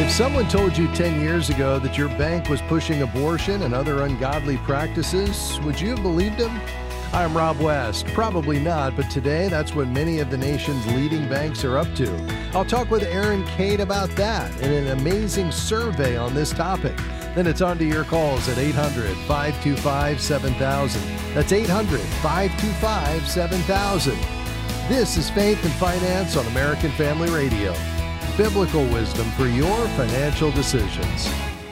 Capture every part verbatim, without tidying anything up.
If someone told you ten years ago that your bank was pushing abortion and other ungodly practices, would you have believed them? I'm Rob West. Probably not, but today that's what many of the nation's leading banks are up to. I'll talk with Aaron Cade about that and an amazing survey on this topic. Then it's on to your calls at eight hundred, five two five, seven thousand. That's eight hundred, five two five, seven thousand. This is Faith and Finance on American Family Radio. Biblical wisdom for your financial decisions.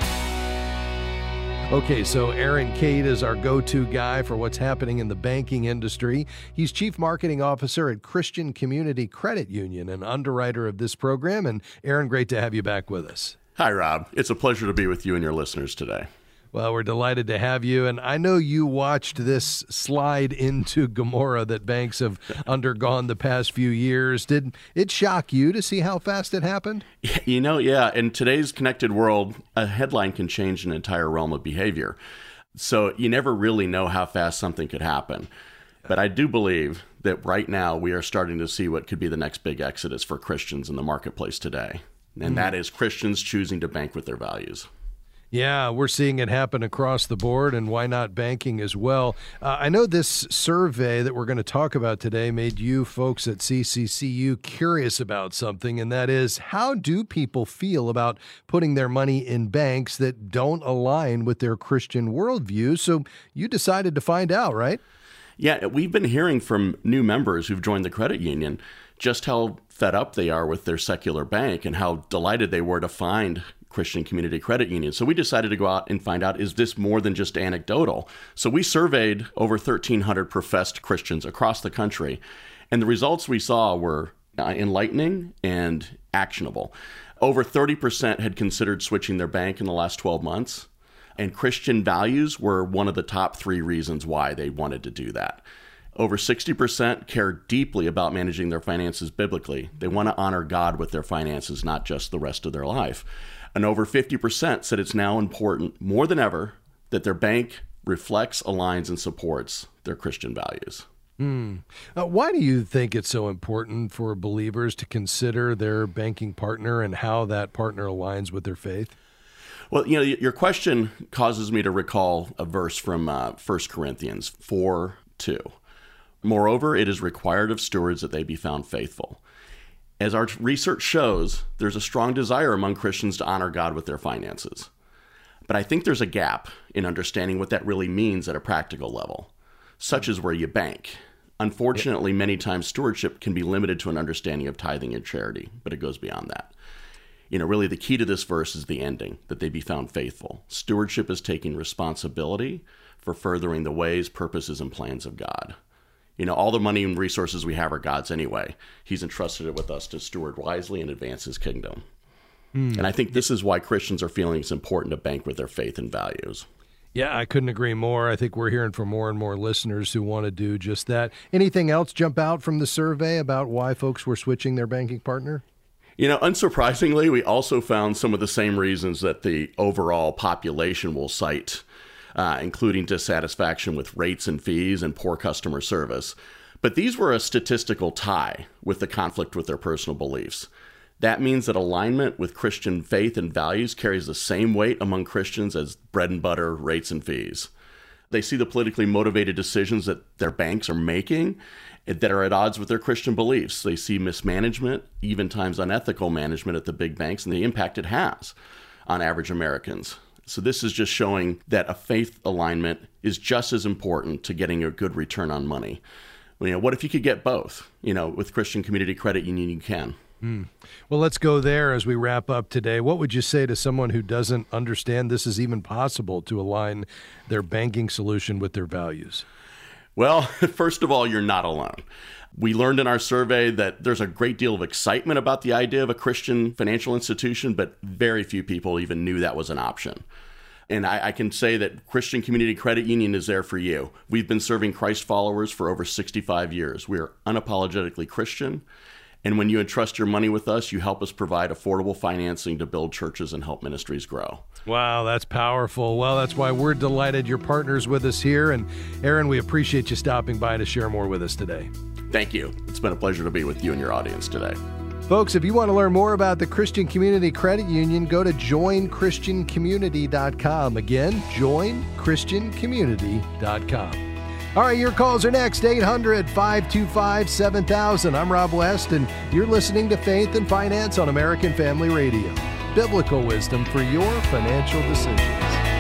Okay, so Aaron Cade is our go-to guy for what's happening in the banking industry. He's Chief Marketing Officer at Christian Community Credit Union, an underwriter of this program. And Aaron, great to have you back with us. Hi, Rob. It's a pleasure to be with you and your listeners today. Well, we're delighted to have you. And I know you watched this slide into Gomorrah that banks have undergone the past few years. Did it shock you to see how fast it happened? You know, yeah. In today's connected world, a headline can change an entire realm of behavior. So you never really know how fast something could happen. But I do believe that right now we are starting to see what could be the next big exodus for Christians in the marketplace today. And mm. that is Christians choosing to bank with their values. Yeah, we're seeing it happen across the board, and why not banking as well? Uh, I know this survey that we're going to talk about today made you folks at C C C U curious about something, and that is, how do people feel about putting their money in banks that don't align with their Christian worldview? So you decided to find out, right? Yeah, we've been hearing from new members who've joined the credit union just how fed up they are with their secular bank and how delighted they were to find Christian Community Credit Union. So we decided to go out and find out, is this more than just anecdotal? So we surveyed over thirteen hundred professed Christians across the country, and the results we saw were enlightening and actionable. Over thirty percent had considered switching their bank in the last twelve months, and Christian values were one of the top three reasons why they wanted to do that. Over sixty percent care deeply about managing their finances biblically. They want to honor God with their finances, not just the rest of their life. And over fifty percent said it's now important more than ever that their bank reflects, aligns, and supports their Christian values. Hmm. Uh, why do you think it's so important for believers to consider their banking partner and how that partner aligns with their faith? Well, you know, your question causes me to recall a verse from uh, First Corinthians four two. Moreover, it is required of stewards that they be found faithful. As our research shows, there's a strong desire among Christians to honor God with their finances. But I think there's a gap in understanding what that really means at a practical level, such as where you bank. Unfortunately, many times stewardship can be limited to an understanding of tithing and charity, but it goes beyond that. You know, really the key to this verse is the ending, that they be found faithful. Stewardship is taking responsibility for furthering the ways, purposes, and plans of God. You know, all the money and resources we have are God's anyway. He's entrusted it with us to steward wisely and advance his kingdom. Mm. And I think this is why Christians are feeling it's important to bank with their faith and values. Yeah, I couldn't agree more. I think we're hearing from more and more listeners who want to do just that. Anything else jump out from the survey about why folks were switching their banking partner? You know, unsurprisingly, we also found some of the same reasons that the overall population will cite, Uh, including dissatisfaction with rates and fees and poor customer service. But these were a statistical tie with the conflict with their personal beliefs. That means that alignment with Christian faith and values carries the same weight among Christians as bread and butter, rates and fees. They see the politically motivated decisions that their banks are making that are at odds with their Christian beliefs. They see mismanagement, even times unethical management at the big banks, and the impact it has on average Americans. So this is just showing that a faith alignment is just as important to getting a good return on money. You know, what if you could get both? You know, with Christian Community Credit Union, you can. Mm. Well, let's go there as we wrap up today. What would you say to someone who doesn't understand this is even possible to align their banking solution with their values? Well, first of all, you're not alone. We learned in our survey that there's a great deal of excitement about the idea of a Christian financial institution, but very few people even knew that was an option. And I, I can say that Christian Community Credit Union is there for you. We've been serving Christ followers for over sixty-five years. We are unapologetically Christian. And when you entrust your money with us, you help us provide affordable financing to build churches and help ministries grow. Wow, that's powerful. Well, that's why we're delighted you're partners with us here. And Aaron, we appreciate you stopping by to share more with us today. Thank you. It's been a pleasure to be with you and your audience today. Folks, if you want to learn more about the Christian Community Credit Union, go to join christian community dot com. Again, join christian community dot com. All right, your calls are next, eight hundred, five two five, seven thousand. I'm Rob West, and you're listening to Faith and Finance on American Family Radio. Biblical wisdom for your financial decisions.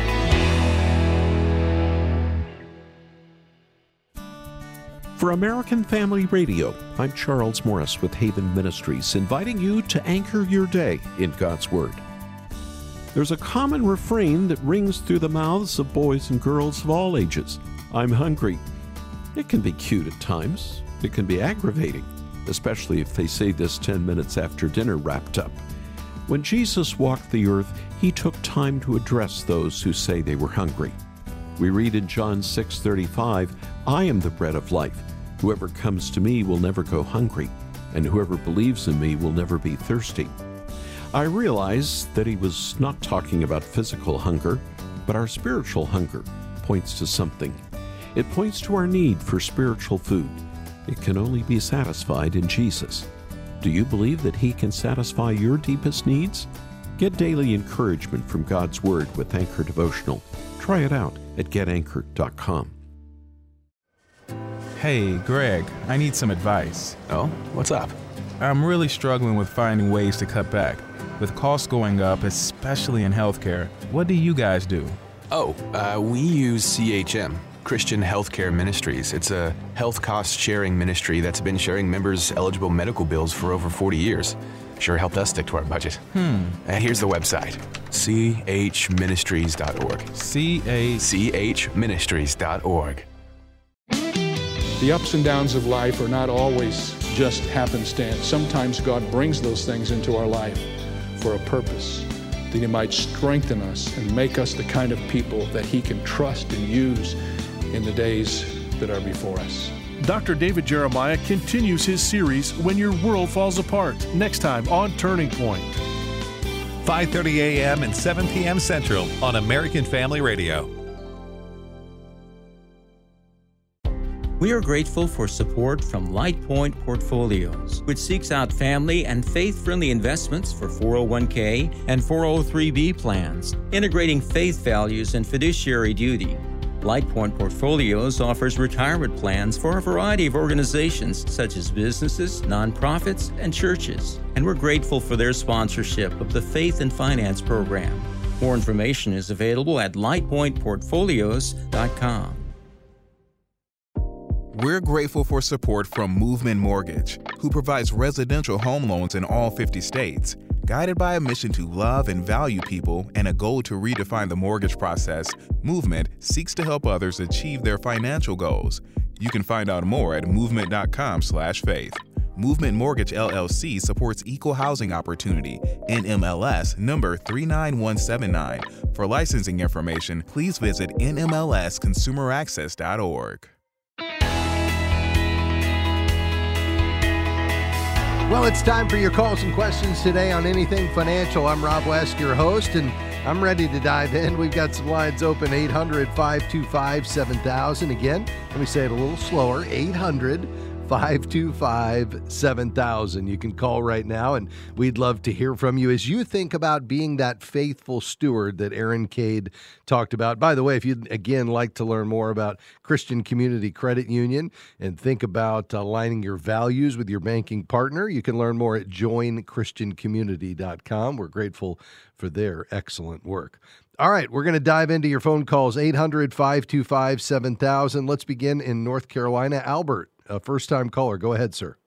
For American Family Radio, I'm Charles Morris with Haven Ministries, inviting you to anchor your day in God's Word. There's a common refrain that rings through the mouths of boys and girls of all ages. I'm hungry. It can be cute at times. It can be aggravating, especially if they say this ten minutes after dinner wrapped up. When Jesus walked the earth, he took time to address those who say they were hungry. We read in John six thirty-five, I am the bread of life. Whoever comes to me will never go hungry, and whoever believes in me will never be thirsty. I realize that he was not talking about physical hunger, but our spiritual hunger points to something. It points to our need for spiritual food. It can only be satisfied in Jesus. Do you believe that he can satisfy your deepest needs? Get daily encouragement from God's Word with Anchor Devotional. Try it out at get anchored dot com. Hey, Greg, I need some advice. Oh, what's up? I'm really struggling with finding ways to cut back. With costs going up, especially in healthcare, what do you guys do? Oh, uh, we use C H M, Christian Healthcare Ministries. It's a health cost sharing ministry that's been sharing members' eligible medical bills for over forty years. Sure helped us stick to our budget. Hmm. Uh, here's the website, c h ministries dot org. C A c h ministries dot org. The ups and downs of life are not always just happenstance. Sometimes God brings those things into our life for a purpose, that he might strengthen us and make us the kind of people that he can trust and use in the days that are before us. Doctor David Jeremiah continues his series, When Your World Falls Apart, next time on Turning Point. five thirty a.m. and seven p.m. Central on American Family Radio. We are grateful for support from LightPoint Portfolios, which seeks out family and faith-friendly investments for four oh one k and four oh three b plans, integrating faith values and fiduciary duty. LightPoint Portfolios offers retirement plans for a variety of organizations such as businesses, nonprofits, and churches, and we're grateful for their sponsorship of the Faith and Finance program. More information is available at light point portfolios dot com. We're grateful for support from Movement Mortgage, who provides residential home loans in all fifty states. Guided by a mission to love and value people and a goal to redefine the mortgage process, Movement seeks to help others achieve their financial goals. You can find out more at movement dot com slash faith. Movement Mortgage L L C supports equal housing opportunity, N M L S number three nine one seven nine. For licensing information, please visit N M L S consumer access dot org. Well, it's time for your calls and questions today on Anything Financial. I'm Rob West, your host, and I'm ready to dive in. We've got some lines open, eight hundred, five two five, seven thousand. Again, let me say it a little slower, eight hundred, five two five, seven thousand. You can call right now, and we'd love to hear from you as you think about being that faithful steward that Aaron Cade talked about. By the way, if you'd, again, like to learn more about Christian Community Credit Union and think about aligning your values with your banking partner, you can learn more at join christian community dot com. We're grateful for their excellent work. All right, we're going to dive into your phone calls, eight hundred, five two five, seven thousand. Let's begin in North Carolina. Albert, a first-time caller. Go ahead, sir.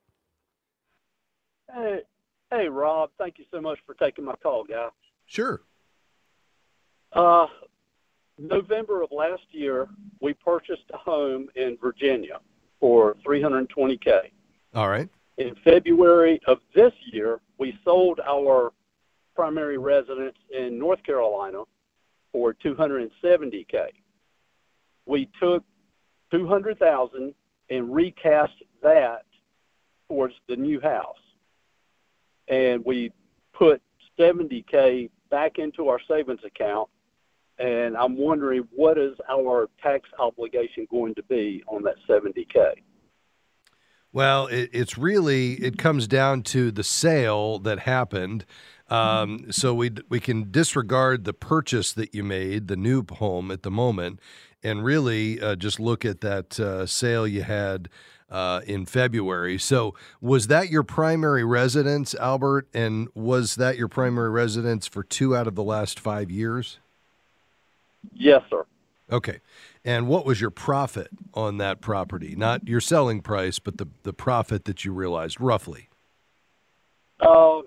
Hey, hey, Rob. Thank you so much for taking my call, guy. Sure. Uh, November of last year, we purchased a home in Virginia for three hundred twenty thousand dollars. All right. In February of this year, we sold our primary residence in North Carolina for two hundred seventy thousand dollars. We took two hundred thousand dollars and recast that towards the new house. And we put seventy thousand dollars back into our savings account, and I'm wondering, what is our tax obligation going to be on that seventy thousand dollars? Well, it, it's really, it comes down to the sale that happened. Um, so we we can disregard the purchase that you made, the new home at the moment, and really uh, just look at that uh, sale you had uh, in February. So was that your primary residence, Albert? And was that your primary residence for two out of the last five years? Yes, sir. Okay. And what was your profit on that property? Not your selling price, but the, the profit that you realized, roughly? Uh,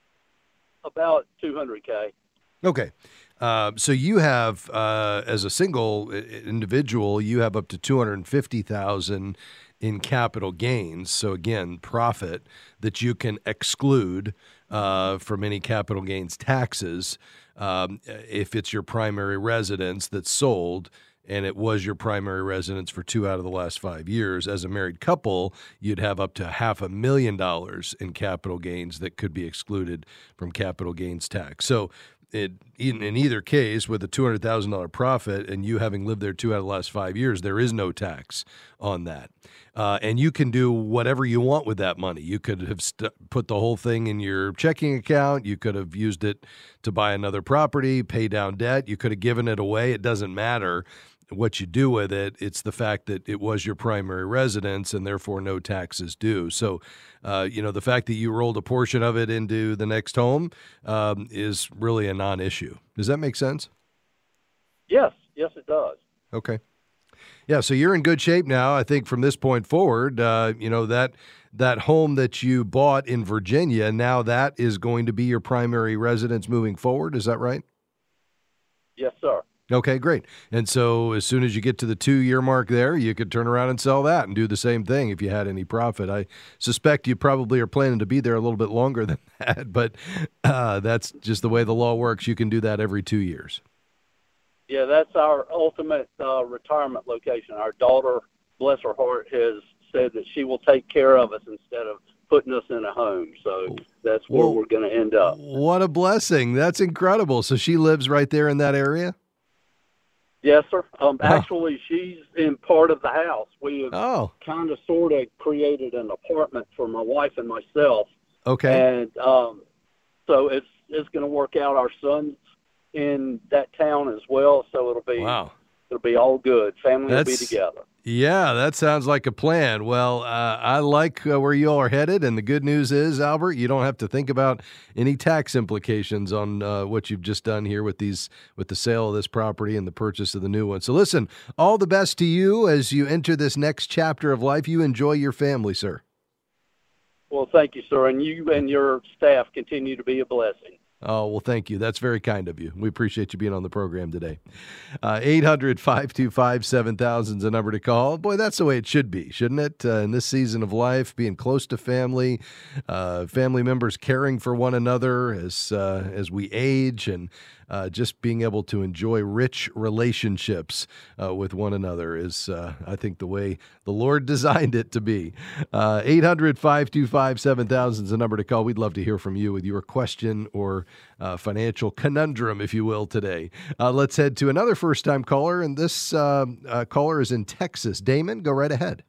about two hundred K. Okay. Uh, so you have, uh, as a single individual, you have up to two hundred fifty thousand dollars in capital gains. So again, profit that you can exclude uh, from any capital gains taxes um, if it's your primary residence that's sold, and it was your primary residence for two out of the last five years. As a married couple, you'd have up to half a million dollars in capital gains that could be excluded from capital gains tax. So it, in, in either case, with a two hundred thousand dollars profit and you having lived there two out of the last five years, there is no tax on that. Uh, and you can do whatever you want with that money. You could have st- put the whole thing in your checking account. You could have used it to buy another property, pay down debt. You could have given it away. It doesn't matter what you do with it. It's the fact that it was your primary residence and therefore no taxes due. So, uh, you know, the fact that you rolled a portion of it into the next home um, is really a non-issue. Does that make sense? Yes. Yes, it does. Okay. Yeah, so you're in good shape now. I think from this point forward, uh, you know, that that home that you bought in Virginia, now that is going to be your primary residence moving forward. Is that right? Yes, sir. Okay, great. And so as soon as you get to the two-year mark there, you could turn around and sell that and do the same thing if you had any profit. I suspect you probably are planning to be there a little bit longer than that, but uh, that's just the way the law works. You can do that every two years. Yeah, that's our ultimate uh, retirement location. Our daughter, bless her heart, has said that she will take care of us instead of putting us in a home. So that's where Well, we're going to end up. What a blessing. That's incredible. So she lives right there in that area? Yes, sir. Um, actually, she's in part of the house. We have Oh. kind of sort of created an apartment for my wife and myself. Okay. And um, so it's it's going to work out. Our son's in that town as well, so it'll be Wow. it'll be all good. Family will be That's- together. Yeah, that sounds like a plan. Well, uh, I like uh, where you all are headed, and the good news is, Albert, you don't have to think about any tax implications on uh, what you've just done here with these, with the sale of this property and the purchase of the new one. So, listen, all the best to you as you enter this next chapter of life. You enjoy your family, sir. Well, thank you, sir, and you and your staff continue to be a blessing. Oh, well, thank you. That's very kind of you. We appreciate you being on the program today. Uh, eight hundred, five two five, seven thousand is a number to call. Boy, that's the way it should be, shouldn't it? Uh, in this season of life, being close to family, uh, family members caring for one another as uh, as we age, and uh, just being able to enjoy rich relationships uh, with one another is, uh, I think, the way the Lord designed it to be. Uh, eight hundred, five two five, seven thousand is a number to call. We'd love to hear from you with your question or uh, financial conundrum, if you will, today. Uh, let's head to another first-time caller, and this uh, uh, caller is in Texas. Damon, go right ahead.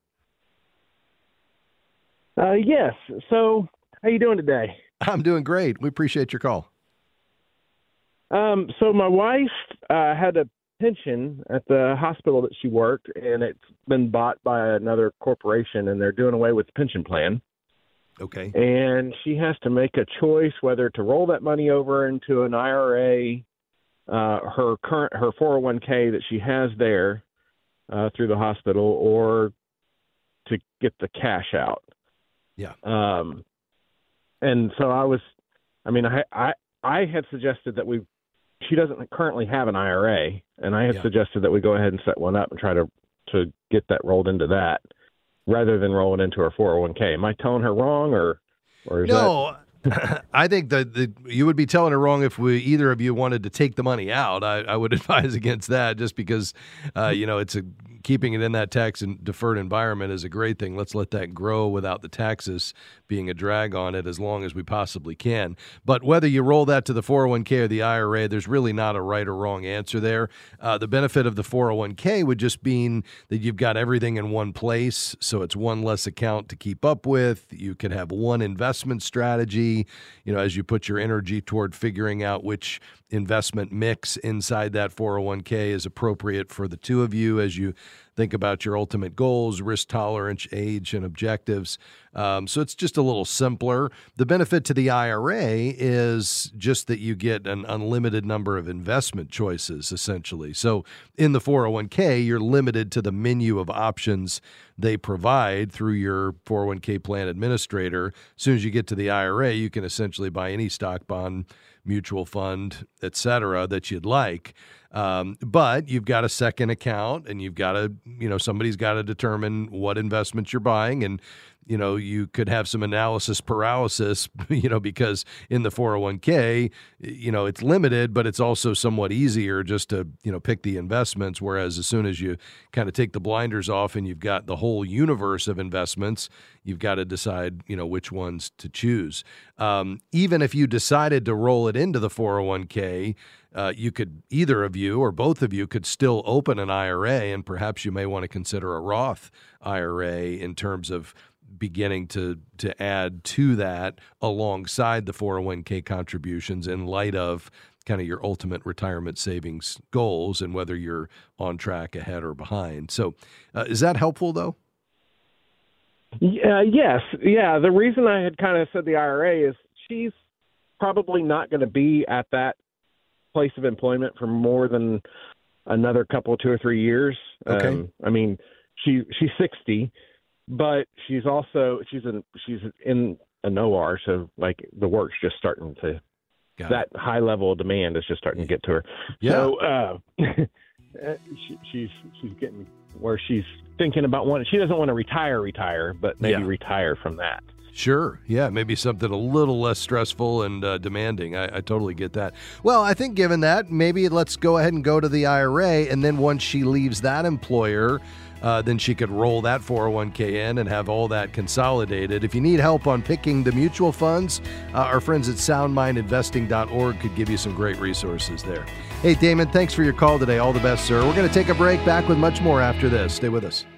Uh, yes. So, how you doing today? I'm doing great. We appreciate your call. Um, so my wife uh, had a pension at the hospital that she worked, and it's been bought by another corporation, and they're doing away with the pension plan. Okay. And she has to make a choice whether to roll that money over into an I R A, uh, her current her four oh one k that she has there uh, through the hospital, or to get the cash out. Yeah. Um, and so I was, I mean, I I, I had suggested that we. She doesn't currently have an I R A, and I had Yeah. suggested that we go ahead and set one up and try to to get that rolled into that, rather than rolling into her four oh one k. Am I telling her wrong, or or is No, I think that the, you would be telling her wrong if we either of you wanted to take the money out. I, I would advise against that, just because, uh, you know, it's a keeping it in that tax and deferred environment is a great thing. Let's let that grow without the taxes being a drag on it as long as we possibly can. But whether you roll that to the four oh one k or the I R A, there's really not a right or wrong answer there. Uh, the benefit of the four oh one k would just mean that you've got everything in one place, so it's one less account to keep up with. You could have one investment strategy, you know, as you put your energy toward figuring out which investment mix inside that four oh one k is appropriate for the two of you as you think about your ultimate goals, risk tolerance, age, and objectives. Um, so it's just a little simpler. The benefit to the I R A is just that you get an unlimited number of investment choices, essentially. So in the four oh one k, you're limited to the menu of options they provide through your four oh one k plan administrator. As soon as you get to the I R A, you can essentially buy any stock, bond, mutual fund, et cetera, that you'd like. Um, but you've got a second account, and you've got to, you know, somebody's got to determine what investments you're buying. And, you know, you could have some analysis paralysis, you know, because in the four oh one k, you know, it's limited, but it's also somewhat easier just to, you know, pick the investments. Whereas as soon as you kind of take the blinders off and you've got the whole universe of investments, you've got to decide, you know, which ones to choose. Um, even if you decided to roll it into the four oh one k, Uh, you could, either of you or both of you could still open an I R A, and perhaps you may want to consider a Roth I R A in terms of beginning to to add to that alongside the four oh one k contributions in light of kind of your ultimate retirement savings goals and whether you're on track, ahead, or behind. So uh, is that helpful, though? Yeah, yes. Yeah, the reason I had kind of said the I R A is she's probably not going to be at that place of employment for more than another couple, two or three years. Okay. Um, I mean, she she's sixty, but she's also she's in she's in an O R, so like the work's just starting to Got that it. high level of demand is just starting to get to her. Yeah. So uh, she, she's she's getting where she's thinking about one. She doesn't want to retire, retire, but maybe Yeah. retire from that. Sure. Yeah, maybe something a little less stressful and uh, demanding. I, I totally get that. Well, I think given that, maybe let's go ahead and go to the I R A, and then once she leaves that employer, uh, then she could roll that four oh one k in and have all that consolidated. If you need help on picking the mutual funds, uh, our friends at sound mind investing dot org could give you some great resources there. Hey, Damon, thanks for your call today. All the best, sir. We're going to take a break, back with much more after this. Stay with us.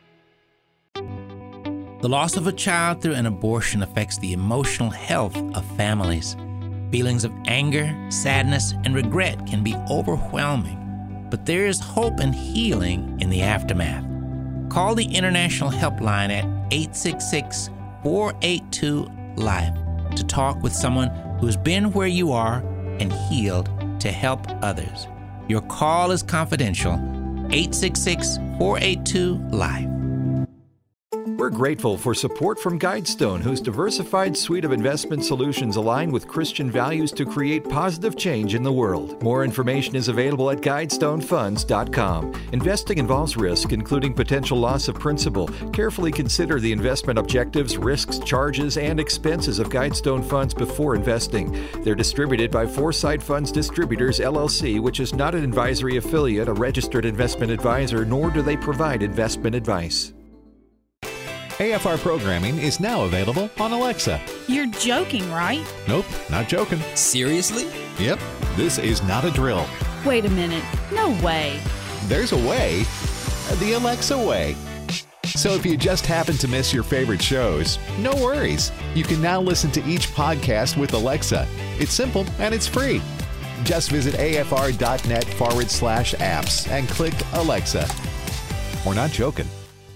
The loss of a child through an abortion affects the emotional health of families. Feelings of anger, sadness, and regret can be overwhelming, but there is hope and healing in the aftermath. Call the International Helpline at eight six six, four eight two, LIFE to talk with someone who's been where you are and healed to help others. Your call is confidential. eight six six, four eight two, LIFE. We're grateful for support from Guidestone, whose diversified suite of investment solutions align with Christian values to create positive change in the world. More information is available at guidestone funds dot com. Investing involves risk, including potential loss of principal. Carefully consider the investment objectives, risks, charges, and expenses of Guidestone Funds before investing. They're distributed by Foresight Funds Distributors, L L C, which is not an advisory affiliate, a registered investment advisor, nor do they provide investment advice. A F R programming is now available on Alexa. You're joking, right? Nope, not joking. Seriously? Yep, this is not a drill. Wait a minute. No way. There's a way, the Alexa way. So if you just happen to miss your favorite shows, no worries. You can now listen to each podcast with Alexa. It's simple and it's free. Just visit afr.net forward slash apps and click Alexa. We're not joking.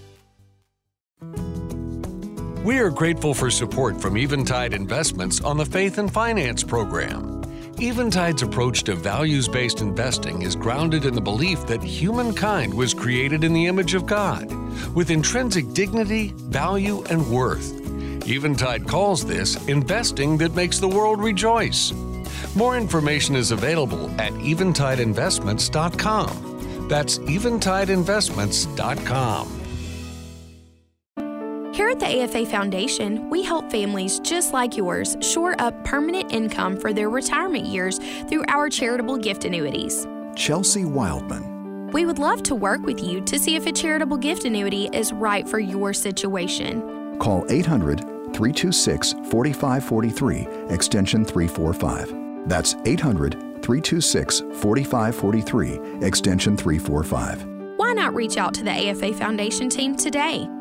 We are grateful for support from Eventide Investments on the Faith and Finance program. Eventide's approach to values-based investing is grounded in the belief that humankind was created in the image of God, with intrinsic dignity, value, and worth. Eventide calls this investing that makes the world rejoice. More information is available at eventide investments dot com. That's eventide investments dot com. Here at the A F A Foundation, we help families just like yours shore up permanent income for their retirement years through our charitable gift annuities. Chelsea Wildman. We would love to work with you to see if a charitable gift annuity is right for your situation. Call eight hundred, three two six, four five four three, extension three four five. That's eight hundred, three two six, four five four three, extension three four five. Why not reach out to the A F A Foundation team today?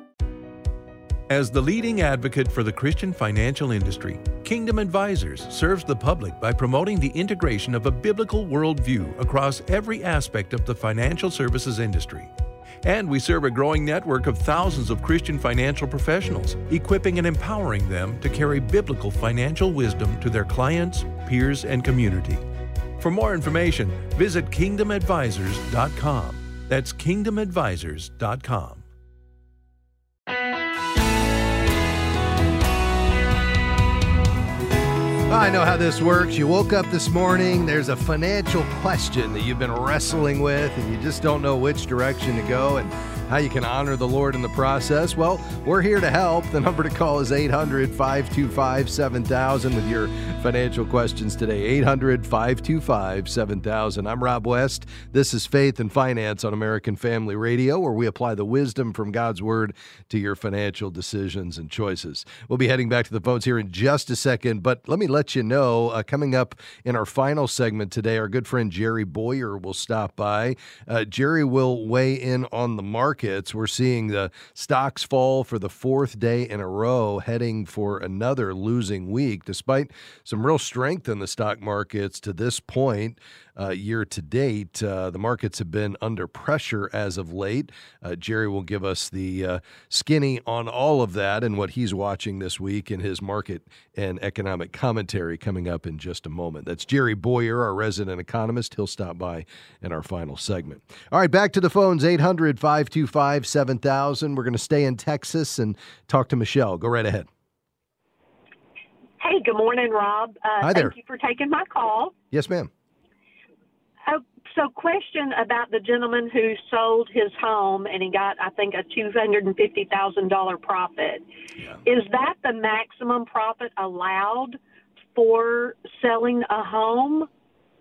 As the leading advocate for the Christian financial industry, Kingdom Advisors serves the public by promoting the integration of a biblical worldview across every aspect of the financial services industry. And we serve a growing network of thousands of Christian financial professionals, equipping and empowering them to carry biblical financial wisdom to their clients, peers, and community. For more information, visit kingdom advisors dot com. That's kingdom advisors dot com. I know how this works. You woke up this morning, there's a financial question that you've been wrestling with, and you just don't know which direction to go and how you can honor the Lord in the process. Well, we're here to help. The number to call is eight hundred, five two five, seven thousand with your financial questions today. eight hundred, five two five, seven thousand. I'm Rob West. This is Faith and Finance on American Family Radio, where we apply the wisdom from God's Word to your financial decisions and choices. We'll be heading back to the phones here in just a second, but let me let you know, uh, coming up in our final segment today, our good friend Jerry Boyer will stop by. Uh, Jerry will weigh in on the market. We're seeing the stocks fall for the fourth day in a row, heading for another losing week, despite some real strength in the stock markets to this point. Uh, year to date, uh, the markets have been under pressure as of late. Uh, Jerry will give us the uh, skinny on all of that and what he's watching this week in his market and economic commentary coming up in just a moment. That's Jerry Boyer, our resident economist. He'll stop by in our final segment. All right, back to the phones, eight hundred, five two five, seven thousand. We're going to stay in Texas and talk to Michelle. Go right ahead. Hey, good morning, Rob. Uh, Hi there. Thank you for taking my call. Yes, ma'am. Uh, so question about the gentleman who sold his home and he got, I think, a two hundred fifty thousand dollars profit. Yeah. Is that the maximum profit allowed for selling a home?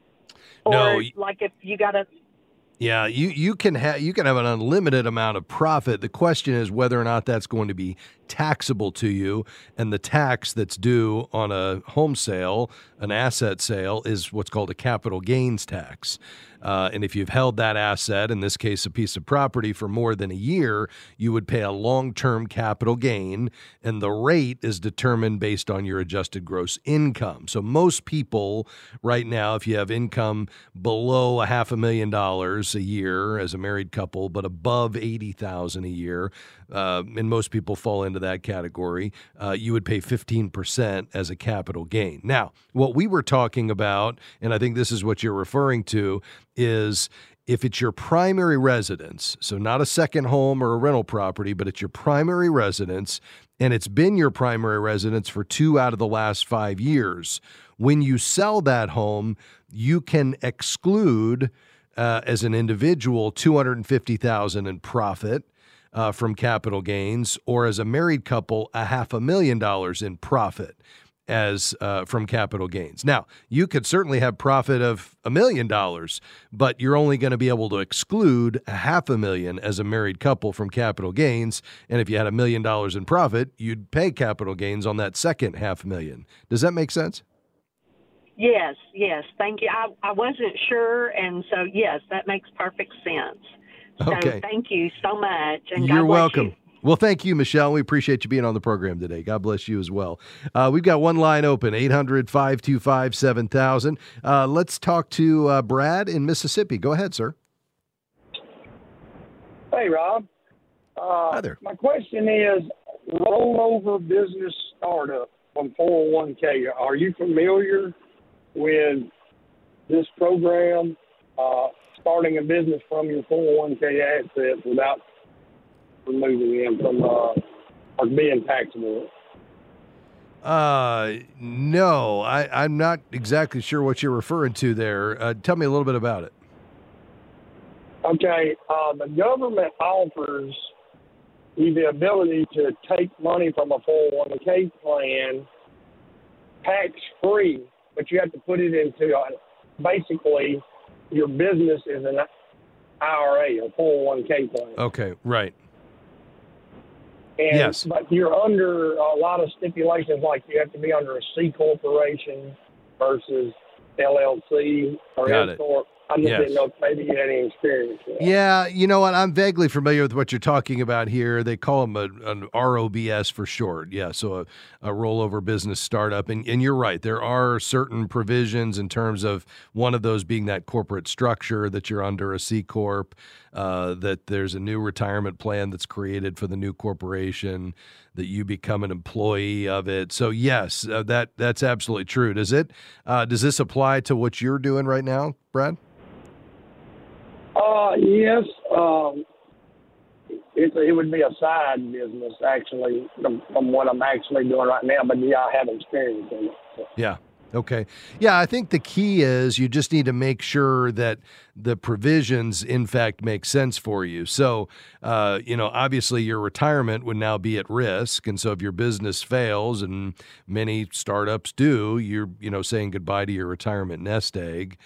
Or No. like if you got a... Yeah, you, you can have you can have an unlimited amount of profit. The question is whether or not that's going to be taxable to you, and the tax that's due on a home sale, an asset sale, is what's called a capital gains tax. Uh, and if you've held that asset, in this case a piece of property, for more than a year, you would pay a long-term capital gain, and the rate is determined based on your adjusted gross income. So most people right now, if you have income below a half a million dollars a year as a married couple, but above eighty thousand dollars a year, uh, and most people fall into that category, uh, you would pay fifteen percent as a capital gain. Now, what we were talking about, and I think this is what you're referring to, is if it's your primary residence, so not a second home or a rental property, but it's your primary residence, and it's been your primary residence for two out of the last five years, when you sell that home, you can exclude, uh, as an individual, two hundred fifty thousand dollars in profit uh, from capital gains, or as a married couple, a half a million dollars in profit as uh, from capital gains. Now, you could certainly have profit of a million dollars, but you're only going to be able to exclude a half a million as a married couple from capital gains. And if you had a million dollars in profit, you'd pay capital gains on that second half million. Does that make sense? Yes, yes. Thank you. I, I wasn't sure, and so, yes, that makes perfect sense. So Okay. thank you so much. And You're God bless welcome. you. Well, thank you, Michelle. We appreciate you being on the program today. God bless you as well. Uh, we've got one line open, eight hundred, five two five, seven thousand. Uh, let's talk to uh, Brad in Mississippi. Go ahead, sir. Hey, Rob. Uh, Hi there. My question is rollover business startup from four oh one k. Are you familiar with this program, uh, starting a business from your four oh one k assets without removing them from uh, or being taxable? Uh, no, I, I'm not exactly sure what you're referring to there. Uh, tell me a little bit about it. Okay, uh, the government offers you the ability to take money from a four oh one k plan tax-free, but you have to put it into a, basically your business is an I R A, a four oh one k plan. Okay, right. And, yes. But you're under a lot of stipulations, like you have to be under a C corporation versus L L C or Got S it. corp. I just Yes. didn't know if maybe you had any experience with that. Yeah, you know what? I'm vaguely familiar with what you're talking about here. They call them a, an R O B S for short. Yeah, so a, a rollover business startup. And, and you're right. There are certain provisions in terms of one of those being that corporate structure, that you're under a C corp, uh, that there's a new retirement plan that's created for the new corporation, that you become an employee of it. So yes, uh, that that's absolutely true. Does it? Uh, does this apply to what you're doing right now, Brad? Uh, yes. Um, it, it would be a side business, actually, from, from what I'm actually doing right now. But, yeah, I have experience in it. So. Yeah. Okay. Yeah, I think the key is you just need to make sure that the provisions, in fact, make sense for you. So, uh, you know, obviously your retirement would now be at risk. And so if your business fails, and many startups do, you're, you know, saying goodbye to your retirement nest egg.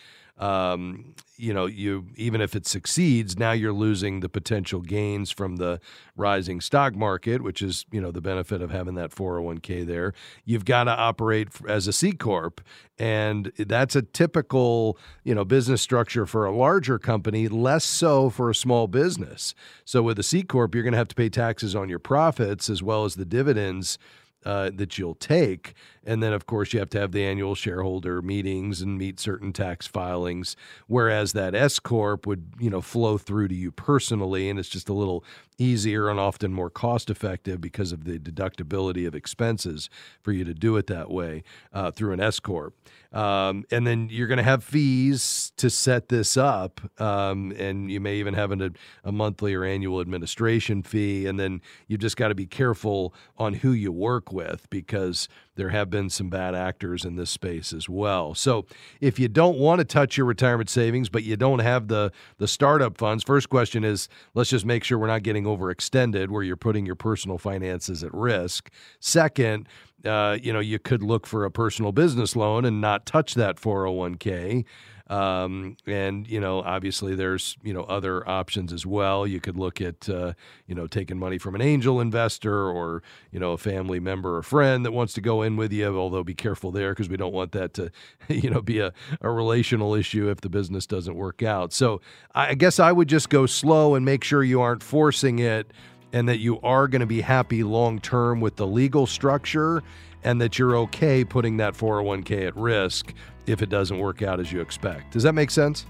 Um, you know, you even if it succeeds, now you're losing the potential gains from the rising stock market, which is, you know, the benefit of having that four oh one k there. You've got to operate as a C corp, and that's a typical, you know, business structure for a larger company, less so for a small business. So with a C corp, you're going to have to pay taxes on your profits as well as the dividends Uh, that you'll take. And then, of course, you have to have the annual shareholder meetings and meet certain tax filings, whereas that S corp would, you know, flow through to you personally, and it's just a little easier and often more cost-effective because of the deductibility of expenses for you to do it that way uh, through an S corp. Um, and then you're going to have fees to set this up, um, and you may even have an, a monthly or annual administration fee, and then you've just got to be careful on who you work with, because there have been some bad actors in this space as well. So if you don't want to touch your retirement savings, but you don't have the the startup funds, first question is, let's just make sure we're not getting overextended where you're putting your personal finances at risk. Second, uh, you know, you could look for a personal business loan and not touch that four oh one k. Um, and, you know, obviously there's, you know, other options as well. You could look at, uh, you know, taking money from an angel investor, or, you know, a family member or friend that wants to go in with you, although be careful there, because we don't want that to, you know, be a, a relational issue if the business doesn't work out. So I guess I would just go slow and make sure you aren't forcing it, and that you are going to be happy long-term with the legal structure, and that you're okay putting that four oh one k at risk if it doesn't work out as you expect. Does that make sense?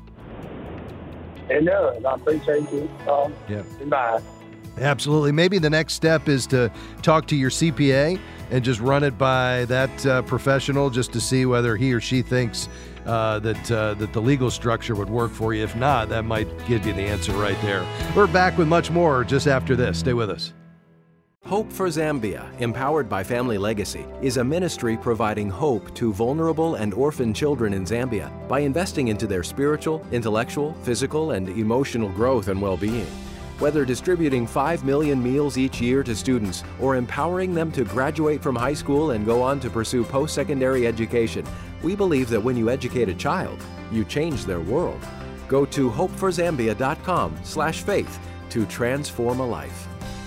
It does. I appreciate you. Um, yeah. Goodbye. Absolutely. Maybe the next step is to talk to your C P A and just run it by that uh, professional, just to see whether he or she thinks uh, that uh, that the legal structure would work for you. If not, that might give you the answer right there. We're back with much more just after this. Stay with us. Hope for Zambia, empowered by Family Legacy, is a ministry providing hope to vulnerable and orphan children in Zambia by investing into their spiritual, intellectual, physical, and emotional growth and well-being. Whether distributing five million meals each year to students or empowering them to graduate from high school and go on to pursue post-secondary education, we believe that when you educate a child, you change their world. Go to hopeforzambia.com slash faith to transform a life.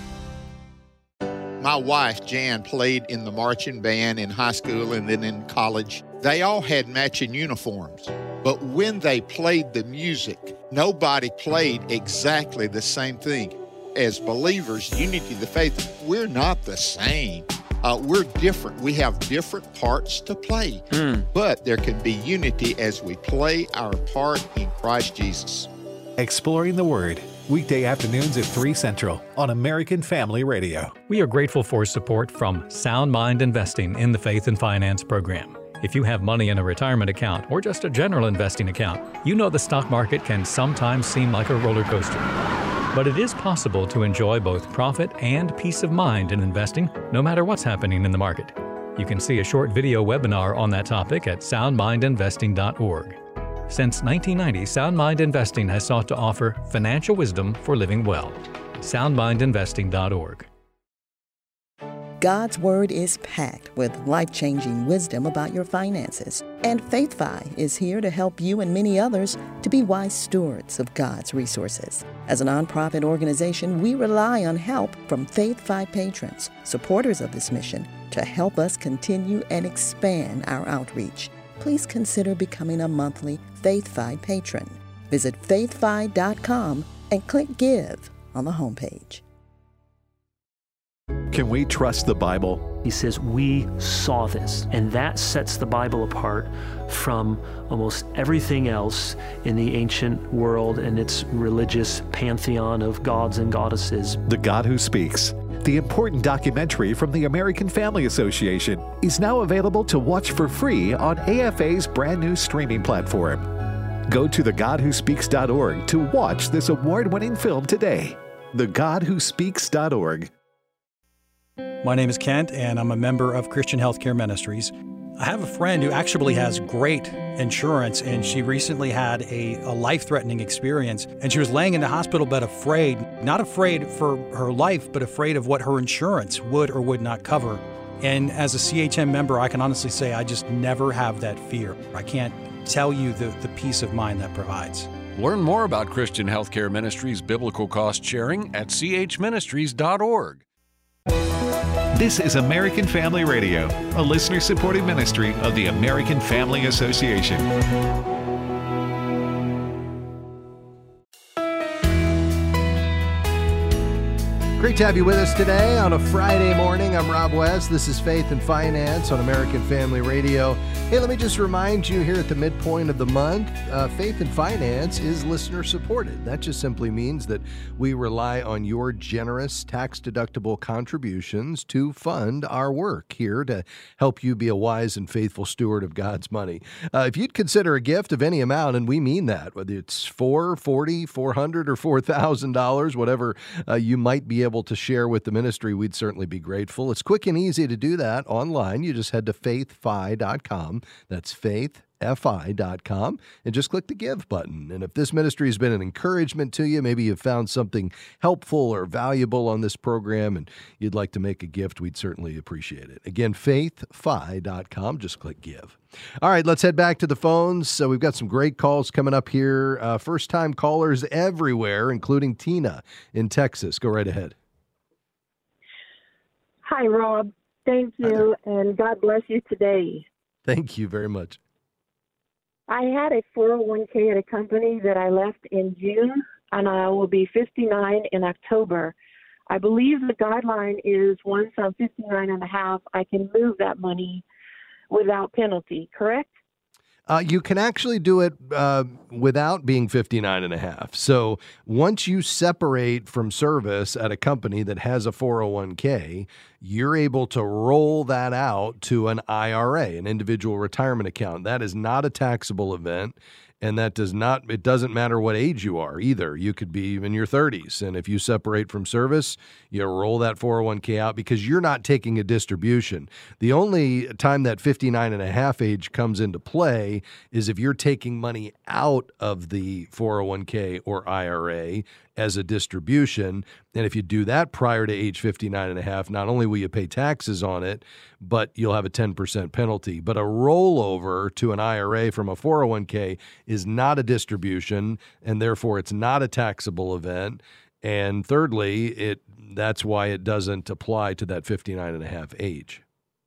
My wife, Jan, played in the marching band in high school and then in college. They all had matching uniforms. But when they played the music, nobody played exactly the same thing. As believers, unity of the faith, we're not the same. Uh, we're different. We have different parts to play. Mm. But there can be unity as we play our part in Christ Jesus. Exploring the Word, weekday afternoons at three Central on American Family Radio. We are grateful for support from Sound Mind Investing in the Faith and Finance Program. If you have money in a retirement account or just a general investing account, you know the stock market can sometimes seem like a roller coaster. But it is possible to enjoy both profit and peace of mind in investing, no matter what's happening in the market. You can see a short video webinar on that topic at sound mind investing dot org. Since nineteen ninety, Sound Mind Investing has sought to offer financial wisdom for living well. sound mind investing dot org. God's Word is packed with life-changing wisdom about your finances. And FaithFi is here to help you and many others to be wise stewards of God's resources. As a nonprofit organization, we rely on help from FaithFi patrons, supporters of this mission, to help us continue and expand our outreach. Please consider becoming a monthly FaithFi patron. Visit faith fi dot com and click Give on the homepage. Can we trust the Bible? He says, we saw this, and that sets the Bible apart from almost everything else in the ancient world and its religious pantheon of gods and goddesses. The God Who Speaks, the important documentary from the American Family Association, is now available to watch for free on A F A's brand new streaming platform. Go to the god who speaks dot org to watch this award-winning film today. the god who speaks dot org. My name is Kent, and I'm a member of Christian Healthcare Ministries. I have a friend who actually has great insurance, and she recently had a, a life-threatening experience, and she was laying in the hospital bed afraid, not afraid for her life, but afraid of what her insurance would or would not cover. And as a C H M member, I can honestly say I just never have that fear. I can't tell you the, the peace of mind that provides. Learn more about Christian Healthcare Ministries biblical cost sharing at c h ministries dot org. This is American Family Radio, a listener-supported ministry of the American Family Association. Great to have you with us today on a Friday morning. I'm Rob West. This is Faith and Finance on American Family Radio. Hey, let me just remind you here at the midpoint of the month, uh, Faith and Finance is listener supported. That just simply means that we rely on your generous tax-deductible contributions to fund our work here to help you be a wise and faithful steward of God's money. Uh, if you'd consider a gift of any amount, and we mean that, whether it's four, forty, four hundred, or four thousand dollars, whatever uh, you might be able to share with the ministry, we'd certainly be grateful. It's quick and easy to do that online. You just head to faith fi dot com. That's faith fi dot com, and just click the Give button. And if this ministry has been an encouragement to you, maybe you've found something helpful or valuable on this program and you'd like to make a gift, we'd certainly appreciate it. Again, faith fi dot com, just click Give. All right, let's head back to the phones. So we've got some great calls coming up here. Uh, first-time callers everywhere, including Tina in Texas. Go right ahead. Hi, Rob. Thank you, and God bless you today. Thank you very much. I had a four oh one k at a company that I left in June, and I will be fifty-nine in October. I believe the guideline is once I'm fifty-nine and a half, I can move that money without penalty, correct? Uh, you can actually do it uh, without being fifty-nine and a half. So once you separate from service at a company that has a four oh one k, you're able to roll that out to an I R A, an individual retirement account. That is not a taxable event. And that does not, it doesn't matter what age you are either. You could be in your thirties. And if you separate from service, you roll that four oh one k out because you're not taking a distribution. The only time that fifty-nine and a half age comes into play is if you're taking money out of the four oh one k or I R A as a distribution. And if you do that prior to age fifty-nine and a half, not only will you pay taxes on it, but you'll have a ten percent penalty. But a rollover to an I R A from a four oh one k is not a distribution, and therefore it's not a taxable event. And thirdly, it that's why it doesn't apply to that fifty-nine and a half age.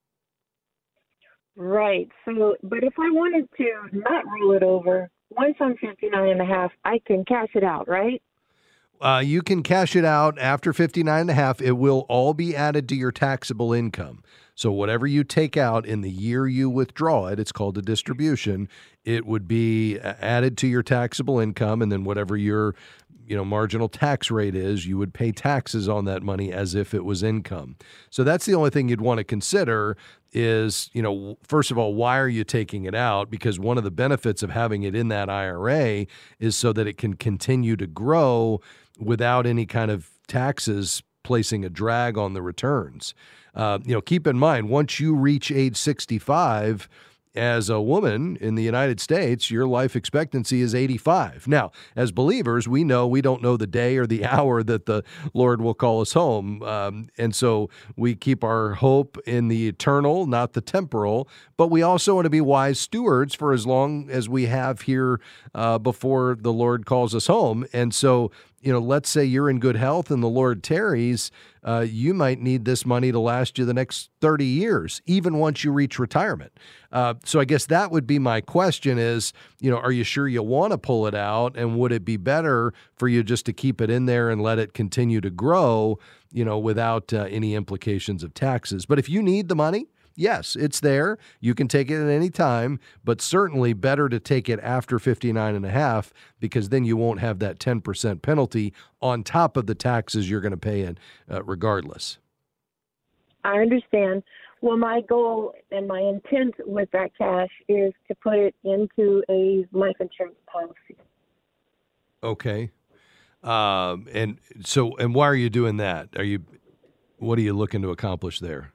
Right. So, but if I wanted to not roll it over, once I'm fifty-nine and a half, I can cash it out, right? Uh, you can cash it out after fifty-nine and a half. It will all be added to your taxable income. So whatever you take out in the year you withdraw it, it's called a distribution. It would be added to your taxable income, and then whatever your, you know, marginal tax rate is, you would pay taxes on that money as if it was income. So that's the only thing you'd want to consider is, you know, first of all, why are you taking it out? Because one of the benefits of having it in that I R A is so that it can continue to grow without any kind of taxes placing a drag on the returns. Uh, you know, keep in mind, once you reach age sixty-five as a woman in the United States, your life expectancy is eighty-five. Now, as believers, we know we don't know the day or the hour that the Lord will call us home. Um, and so we keep our hope in the eternal, not the temporal. But we also want to be wise stewards for as long as we have here uh, before the Lord calls us home. And so, you know, let's say you're in good health and the Lord tarries, uh, you might need this money to last you the next thirty years, even once you reach retirement. Uh, so I guess that would be my question is, you know, are you sure you want to pull it out? And would it be better for you just to keep it in there and let it continue to grow, you know, without uh, any implications of taxes? But if you need the money, yes, it's there. You can take it at any time, but certainly better to take it after fifty-nine and a half, because then you won't have that ten percent penalty on top of the taxes you're going to pay in uh, regardless. I understand. Well, my goal and my intent with that cash is to put it into a life insurance policy. Okay. Um, and so, and why are you doing that? Are you, what are you looking to accomplish there?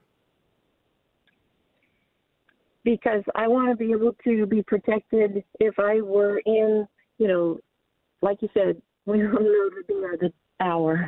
Because I want to be able to be protected if I were in, you know, like you said, we don't know the day or the hour.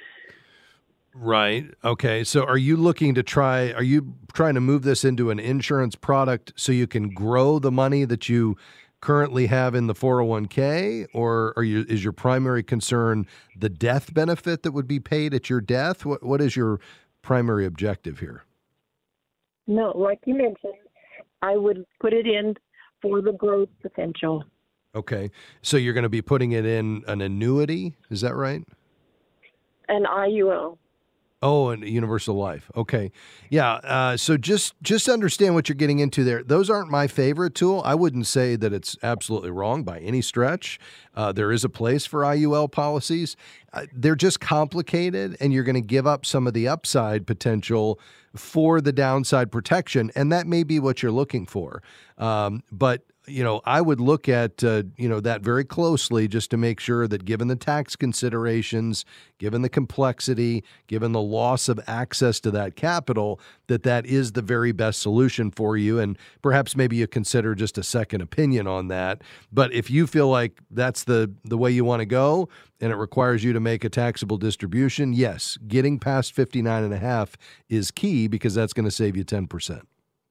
Right. Okay. So are you looking to try, are you trying to move this into an insurance product so you can grow the money that you currently have in the four oh one k, or are you, is your primary concern the death benefit that would be paid at your death? What What is your primary objective here? No, like you mentioned, I would put it in for the growth potential. Okay. So you're going to be putting it in an annuity, is that right? An I U L. Oh, and Universal Life. Okay. Yeah. Uh, so just just understand what you're getting into there. Those aren't my favorite tool. I wouldn't say that it's absolutely wrong by any stretch. Uh, there is a place for I U L policies. Uh, they're just complicated, and you're going to give up some of the upside potential for the downside protection, and that may be what you're looking for. Um, but you know, I would look at, uh, you know, that very closely just to make sure that given the tax considerations, given the complexity, given the loss of access to that capital, that that is the very best solution for you. And perhaps maybe you consider just a second opinion on that. But if you feel like that's the, the way you want to go and it requires you to make a taxable distribution, yes, getting past fifty-nine and a half is key because that's going to save you ten percent.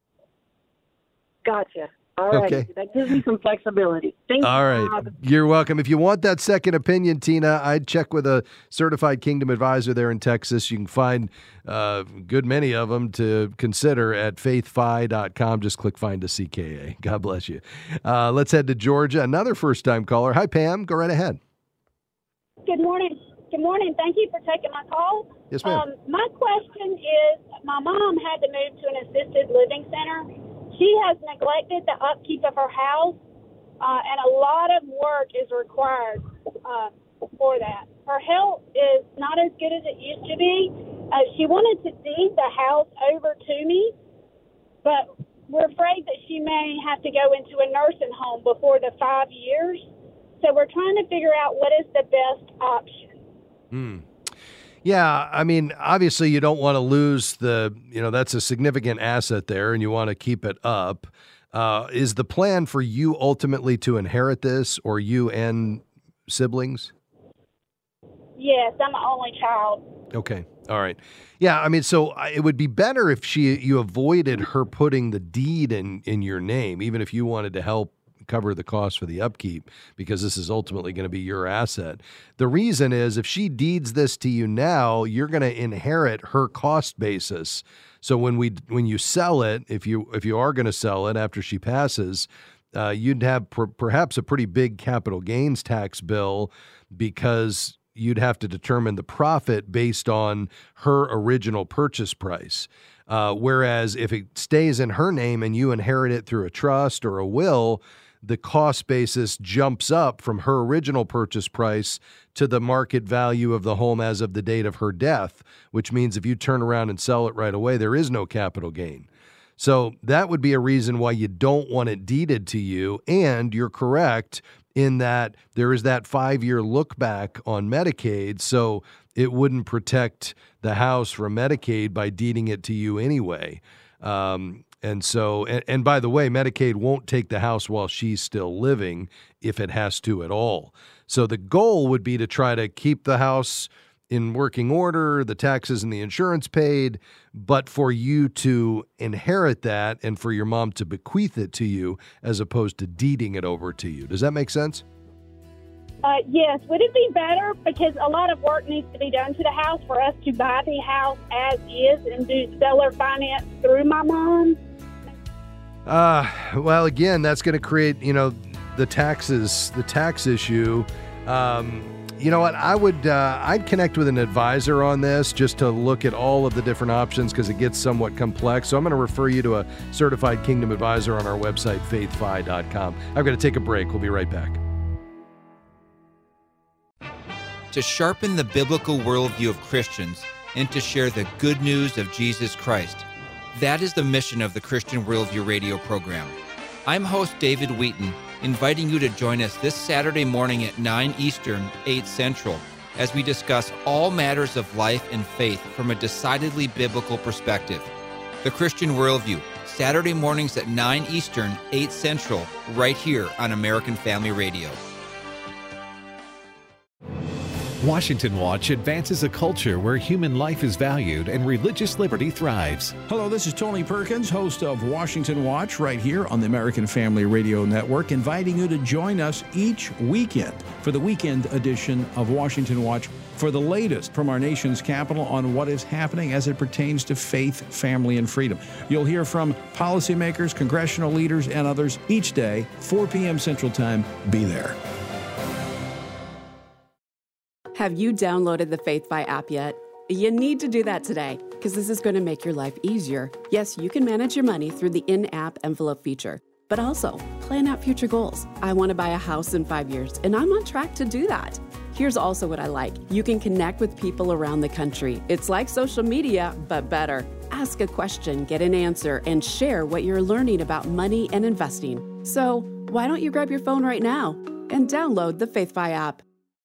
Gotcha. All right. Okay. That gives me some flexibility. Thank All you, right. Bob. You're welcome. If you want that second opinion, Tina, I'd check with a certified Kingdom advisor there in Texas. You can find uh, a good many of them to consider at faith fi dot com. Just click Find a C K A. God bless you. Uh, let's head to Georgia. Another first-time caller. Hi, Pam. Go right ahead. Good morning. Good morning. Thank you for taking my call. Yes, ma'am. Um, my question is, my mom had to move to an assisted living center. She has neglected the upkeep of her house, uh, and a lot of work is required uh, for that. Her health is not as good as it used to be. Uh, she wanted to deed the house over to me, but we're afraid that she may have to go into a nursing home before the five years. So we're trying to figure out what is the best option. Hmm. Yeah, I mean, obviously you don't want to lose the, you know, that's a significant asset there and you want to keep it up. Uh, is the plan for you ultimately to inherit this, or you and siblings? Yes, I'm the only child. Okay. All right. Yeah, I mean, so it would be better if she you avoided her putting the deed in, in your name, even if you wanted to help cover the cost for the upkeep, because this is ultimately going to be your asset. The reason is if she deeds this to you now, you're going to inherit her cost basis. So when we when you sell it, if you if you are going to sell it after she passes, uh, you'd have per, perhaps a pretty big capital gains tax bill, because you'd have to determine the profit based on her original purchase price. Uh, whereas if it stays in her name and you inherit it through a trust or a will, the cost basis jumps up from her original purchase price to the market value of the home as of the date of her death, which means if you turn around and sell it right away, there is no capital gain. So that would be a reason why you don't want it deeded to you. And you're correct in that there is that five-year look back on Medicaid, so it wouldn't protect the house from Medicaid by deeding it to you anyway. Um, And so, and, and by the way, Medicaid won't take the house while she's still living if it has to at all. So the goal would be to try to keep the house in working order, the taxes and the insurance paid, but for you to inherit that and for your mom to bequeath it to you as opposed to deeding it over to you. Does that make sense? Uh, yes. Would it be better, because a lot of work needs to be done to the house, for us to buy the house as is and do seller finance through my mom? Uh, well, again, that's going to create, you know, the taxes, the tax issue. Um, you know what? I would, uh, I'd connect with an advisor on this just to look at all of the different options, because it gets somewhat complex. So I'm going to refer you to a certified Kingdom advisor on our website, faith fi dot com. I'm going to take a break. We'll be right back. To sharpen the biblical worldview of Christians and to share the good news of Jesus Christ. That is the mission of the Christian Worldview radio program. I'm host David Wheaton, inviting you to join us this Saturday morning at nine Eastern, eight Central, as we discuss all matters of life and faith from a decidedly biblical perspective. The Christian Worldview, Saturday mornings at nine Eastern, eight Central, right here on American Family Radio. Washington Watch advances a culture where human life is valued and religious liberty thrives. Hello, this is Tony Perkins, host of Washington Watch, right here on the American Family Radio Network, inviting you to join us each weekend for the weekend edition of Washington Watch for the latest from our nation's capital on what is happening as it pertains to faith, family, and freedom. You'll hear from policymakers, congressional leaders, and others each day, four p.m. Central Time. Be there. Have you downloaded the FaithFi app yet? You need to do that today, because this is going to make your life easier. Yes, you can manage your money through the in-app envelope feature, but also plan out future goals. I want to buy a house in five years, and I'm on track to do that. Here's also what I like. You can connect with people around the country. It's like social media, but better. Ask a question, get an answer, and share what you're learning about money and investing. So why don't you grab your phone right now and download the FaithFi app?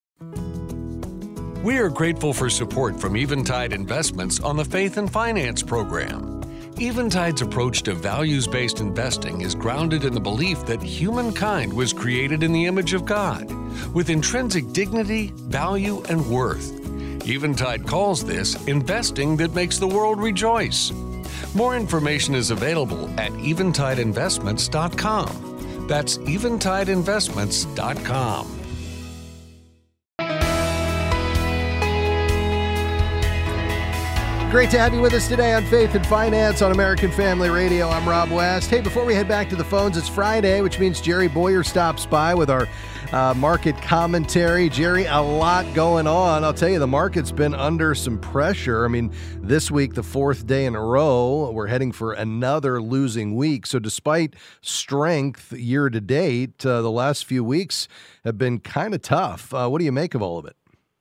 We are grateful for support from Eventide Investments on the Faith and Finance program. Eventide's approach to values-based investing is grounded in the belief that humankind was created in the image of God, with intrinsic dignity, value, and worth. Eventide calls this investing that makes the world rejoice. More information is available at eventide investments dot com. That's eventide investments dot com. Great to have you with us today on Faith and Finance on American Family Radio. I'm Rob West. Hey, before we head back to the phones, it's Friday, which means Jerry Boyer stops by with our uh, market commentary. Jerry, a lot going on. I'll tell you, the market's been under some pressure. I mean, this week, the fourth day in a row, we're heading for another losing week. So despite strength year to date, uh, the last few weeks have been kind of tough. Uh, what do you make of all of it?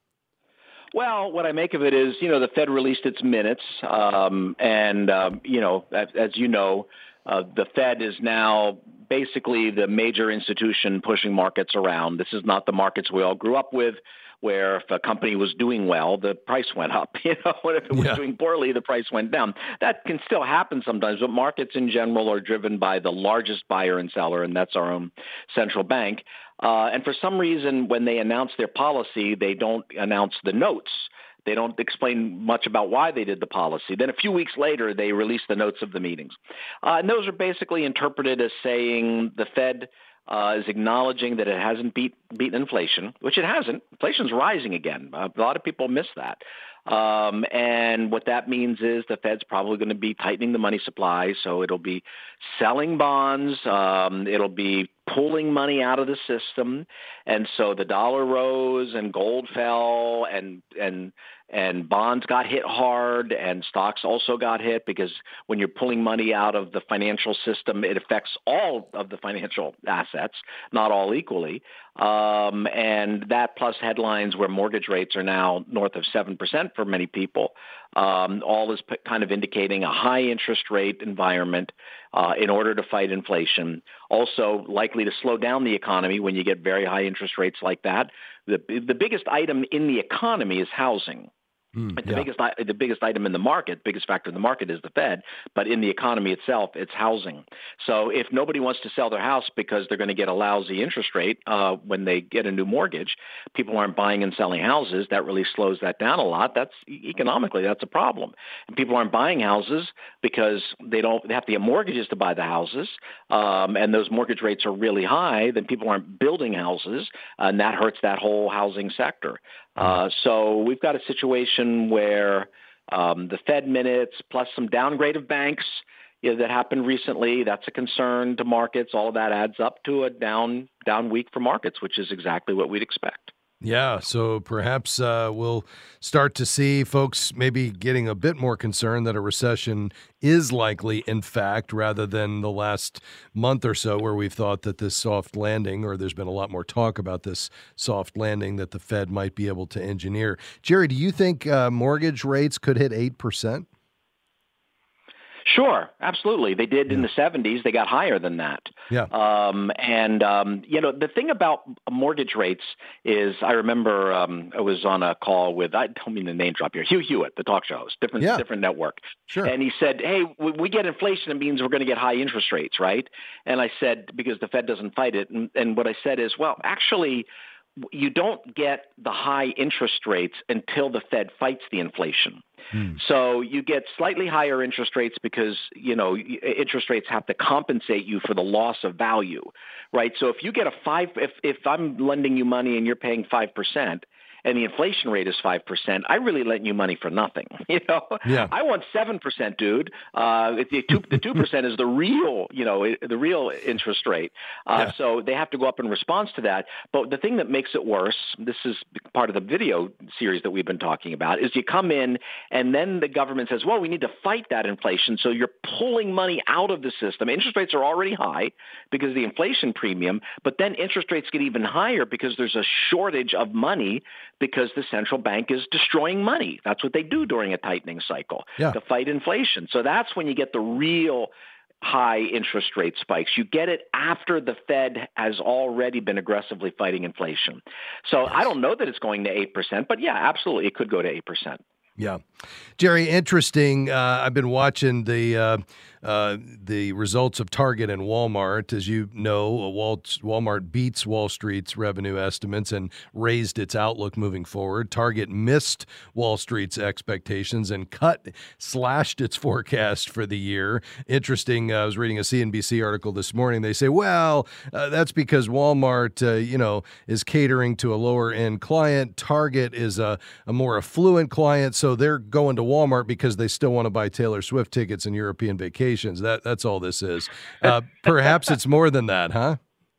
Well, what I make of it is, you know, the Fed released its minutes, um, and, um, you know, as, as you know, uh, the Fed is now basically the major institution pushing markets around. This is not the markets we all grew up with, where if a company was doing well, the price went up. You know, and if it was yeah. doing poorly, the price went down. That can still happen sometimes, but markets in general are driven by the largest buyer and seller, and that's our own central bank. Uh, and for some reason, when they announce their policy, they don't announce the notes. They don't explain much about why they did the policy. Then a few weeks later, they release the notes of the meetings. Uh, and those are basically interpreted as saying the Fed uh, is acknowledging that it hasn't beat, beaten inflation, which it hasn't. Inflation's rising again. Uh, a lot of people miss that. Um, and what that means is the Fed's probably going to be tightening the money supply, so it'll be selling bonds, um, it'll be pulling money out of the system, and so the dollar rose and gold fell and and and bonds got hit hard and stocks also got hit, because when you're pulling money out of the financial system, it affects all of the financial assets, not all equally. Um, and that plus headlines where mortgage rates are now north of seven percent for many people, um, all is p- kind of indicating a high interest rate environment uh, in order to fight inflation. Also likely to slow down the economy when you get very high interest rates like that. The, the biggest item in the economy is housing. Mm, the yeah. biggest the biggest item in the market, biggest factor in the market is the Fed, but in the economy itself, it's housing. So if nobody wants to sell their house because they're going to get a lousy interest rate uh, when they get a new mortgage, people aren't buying and selling houses. That really slows that down a lot. That's economically, that's a problem. And people aren't buying houses because they don't they have to get mortgages to buy the houses, um, and those mortgage rates are really high. Then people aren't building houses, and that hurts that whole housing sector. Uh, so we've got a situation where um, the Fed minutes plus some downgrade of banks you know, that happened recently, that's a concern to markets. All of that adds up to a down down week for markets, which is exactly what we'd expect. Yeah, so perhaps uh, we'll start to see folks maybe getting a bit more concerned that a recession is likely, in fact, rather than the last month or so where we've thought that this soft landing, or there's been a lot more talk about this soft landing that the Fed might be able to engineer. Jerry, do you think uh, mortgage rates could hit eight percent? Sure, absolutely. They did yeah. in the seventies. They got higher than that. Yeah. Um, and, um, you know, the thing about mortgage rates is I remember um, I was on a call with, I don't mean to name drop here, Hugh Hewitt, the talk show host, different, yeah. different network. Sure. And he said, hey, when we get inflation, it means we're going to get high interest rates, right? And I said, because the Fed doesn't fight it. And, and what I said is, well, actually, you don't get the high interest rates until the Fed fights the inflation. Hmm. So you get slightly higher interest rates because, you know, interest rates have to compensate you for the loss of value, right? So if you get a five, if, if I'm lending you money and you're paying five percent, and the inflation rate is five percent, I really lent you money for nothing. You know, yeah. I want seven percent, dude. Uh, the two, the two percent is the real, you know, the real interest rate. Uh, yeah. So they have to go up in response to that. But the thing that makes it worse, this is part of the video series that we've been talking about, is you come in and then the government says, well, we need to fight that inflation. So you're pulling money out of the system. Interest rates are already high because of the inflation premium, but then interest rates get even higher because there's a shortage of money because the central bank is destroying money. That's what they do during a tightening cycle yeah. to fight inflation. So that's when you get the real high interest rate spikes. You get it after the Fed has already been aggressively fighting inflation. So yes. I don't know that it's going to eight percent, but yeah, absolutely, it could go to eight percent. Yeah. Jerry, interesting. Uh, I've been watching the uh, uh, the results of Target and Walmart. As you know, Walmart beats Wall Street's revenue estimates and raised its outlook moving forward. Target missed Wall Street's expectations and cut, slashed its forecast for the year. Interesting. Uh, I was reading a C N B C article this morning. They say, well, uh, that's because Walmart, uh, you know, is catering to a lower end client. Target is a, a more affluent client. So they're going to Walmart because they still want to buy Taylor Swift tickets and European vacations. That that's all this is. Uh, perhaps it's more than that, huh?